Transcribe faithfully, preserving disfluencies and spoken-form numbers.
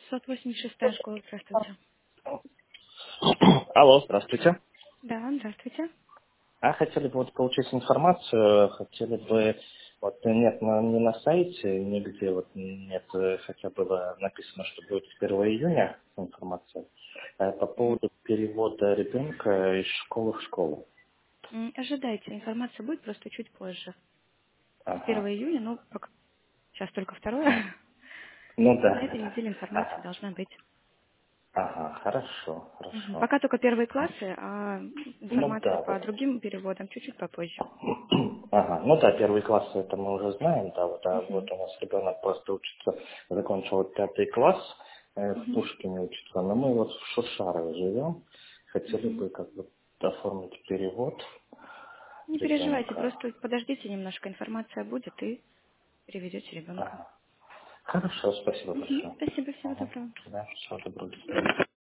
шестьсот восемьдесят шестая школа, здравствуйте. Алло, здравствуйте. Да, здравствуйте. А хотели бы вот получить информацию, хотели бы, вот нет, на, не на сайте, нигде вот нет, э, хотя было написано, что будет с первого июня информация, э, по Мгм. поводу перевода ребенка из школы в школу. М, Ожидайте, информация будет просто чуть позже. С Ага. первого июня, ну, пока сейчас только второе. А, ну На да, этой да. неделе информация Ага. должна быть. Ага, хорошо, Мгм. хорошо. Пока только первые классы, а Ну информация да, по вот. другим переводам чуть-чуть попозже. Ага, ну да, первый класс это мы уже знаем, да, вот, а вот Мгм. у нас ребенок просто учится, закончил вот пятый класс, э, в Мгм. Пушкине учится, но мы вот в Шушарове живем, хотели Мгм. бы как бы оформить перевод Не переживайте, ребенка. просто подождите немножко, информация будет и переведете ребенка. Ага. Хорошо, спасибо Мгм. большое. Спасибо, всего Ага. доброго. Да, всего доброго. До свидания.